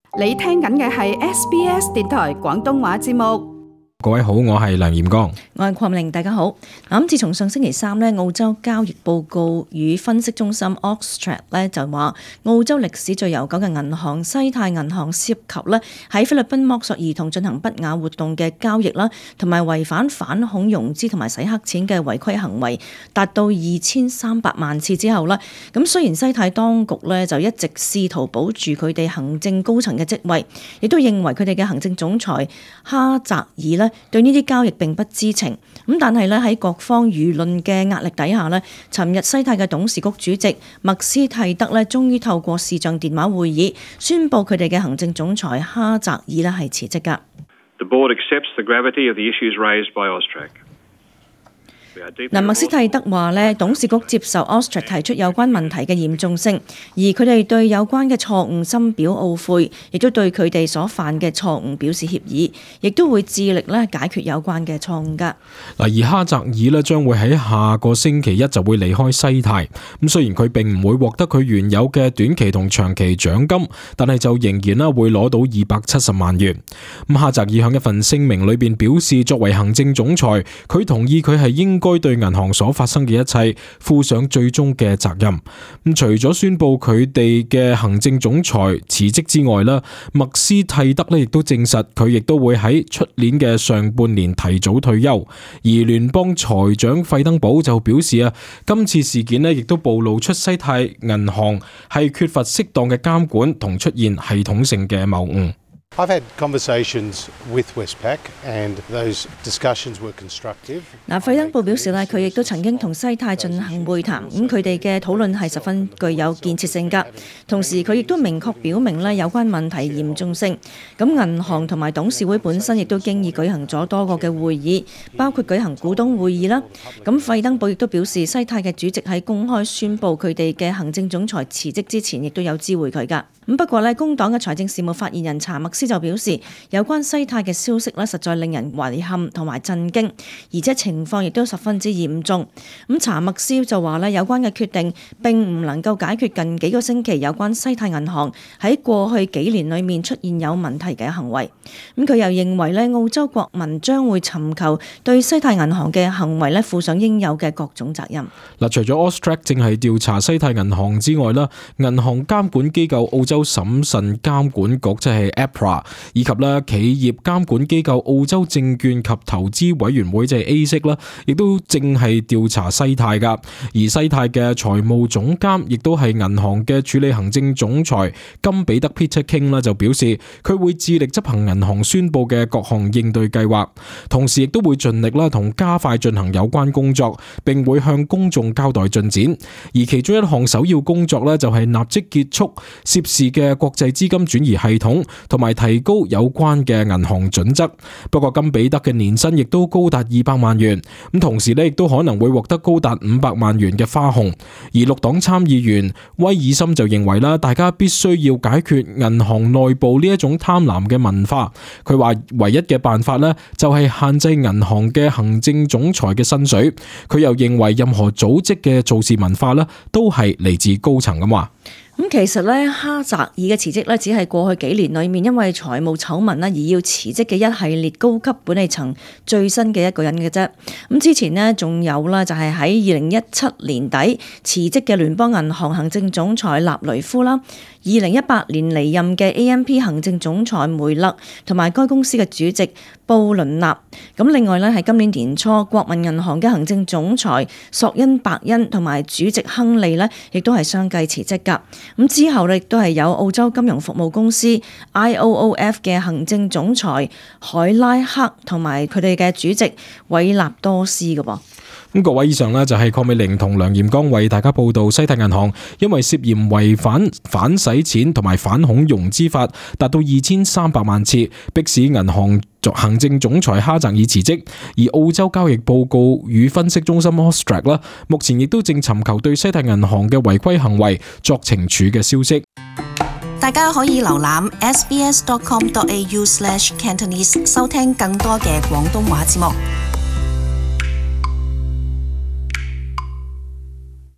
你聽緊嘅係 SBS 電台廣東話節目。 各位好，我係梁炎光， 我係鄺玲，大家好。咁自從上星期三咧，澳洲交易報告與分析中心 AUSTRAC 咧就話，澳洲歷史最悠久嘅銀行西太銀行涉及咧喺菲律賓剝削兒童進行不雅活動嘅交易啦，同埋違反反恐融資同埋洗黑錢嘅違規行為，達到2300萬次之後咧，咁雖然西太當局咧就一直試圖保住佢哋行政高層嘅職位，亦都認為佢哋嘅行政總裁哈澤爾咧對呢啲交易並不知情，咁但係咧喺各方輿論嘅壓力底下咧，尋日西太嘅董事局主席麥斯蒂德咧，終於透過視像電話會議宣布佢哋嘅行政總裁哈澤爾咧係辭職㗎。 The board accepts the gravity of the issues raised by AUSTRAC. 麥斯蒂德話咧，董事局接受 AUSTRAC 提出有關問題嘅嚴重性，而佢哋對有關嘅錯誤深表懊悔，亦都對佢哋所犯嘅錯誤表示歉意，亦都會致力咧解決有關嘅錯誤㗎。 而哈澤爾咧將會喺下個星期一就會離開西太。咁雖然佢並唔會獲得佢原有嘅短期同長期獎金，但係就仍然啦會攞到270萬元。咁哈澤爾喺一份聲明裏邊表示，作為行政總裁，佢同意佢係應該對銀行所發生嘅一切負上最終嘅責任。咁除咗宣布佢哋嘅行政總裁辭職之外啦，麥斯蒂德咧亦都證實佢亦都會喺出年嘅上半年提早退休。而聯邦財長費登堡就表示啊，今次事件咧亦都暴露出西太銀行係缺乏適當嘅監管同出現系統性嘅謬誤。 I've had conversations with Westpac and those discussions were constructive. 費登堡表示咧，佢亦都曾經同西太進行會談，咁佢哋嘅討論係十分具有建設性㗎。同時佢亦都明確表明咧有關問題嚴重性。咁銀行同埋董事會本身亦都經已舉行咗多個嘅會議，包括舉行股東會議啦。咁費登堡亦都表示，西太嘅主席喺公開宣布佢哋嘅行政總裁辭職之前，亦都有知會佢㗎。咁不過咧，工黨嘅財政事務發言人查默斯就表示，有關西太嘅消息咧，實在令人遺憾同埋震驚，而且情況亦都十分之嚴重。咁查默斯就話咧，有關嘅決定並唔能夠解決近幾個星期有關西太銀行喺過去幾年裏面出現有問題嘅行為。咁佢又認為咧，澳洲國民將會尋求對西太銀行嘅行為咧負上應有嘅各種責任。 嗱，除咗 AUSTRAC 正係調查西太銀行之外啦，銀行監管機構澳洲審慎監管局即係 APRA， 以及咧企業監管機構澳洲證券及投資委員會即係 ASIC 啦，亦都正係調查西太噶。而西太嘅財務總監亦都係銀行嘅處理行政總裁金彼得 Peter King 啦，就表示佢會致力執行銀行宣布嘅各項應對計劃，同時亦都會盡力啦同加快進行有關工作，並會向公眾交代進展。而其中一項首要工作咧就係立即結束涉事嘅國際資金轉移系統，同埋提高有關嘅銀行準則。不過金彼得嘅年薪亦都高達200萬元，咁同時咧亦都可能會獲得高達500萬元嘅花紅。而綠黨參議員威爾森就認為啦，大家必須要解決銀行內部呢一種貪婪嘅文化。佢話唯一嘅辦法咧就係限制銀行嘅行政總裁嘅薪水。佢又認為任何組織嘅做事文化咧都係嚟自高層咁話。 咁其實咧，哈澤爾嘅辭職咧，只係過去幾年裏面因為財務醜聞啦而要辭職嘅一系列高級管理層最新嘅一個人嘅啫。咁之前呢，仲有啦，就係喺2017年底辭職嘅聯邦銀行行政總裁納雷夫啦，2018年離任嘅 AMP 行政總裁梅勒，同埋該公司嘅主席布倫納。咁另外咧，喺今年年初，國民銀行嘅行政總裁索恩伯恩同埋主席亨利咧，亦都係相繼辭職㗎。咁之後咧，亦都係有澳洲金融服務公司 IOOF 嘅行政總裁海拉克同埋佢哋嘅主席韋納多斯嘅噃。 咁各位，以上呢就係鄺美玲同梁炎光為大家報道西太銀行因為涉嫌違反反洗錢同埋反恐融資法達到2300萬次，迫使銀行行政總裁哈澤爾辭職。而澳洲交易報告與分析中心 AUSTRAC 啦，目前亦都正尋求對西太銀行嘅違規行為作懲處嘅消息。 大家可以瀏覽 sbs.com.au/Cantonese 收聽更多嘅廣東話節目。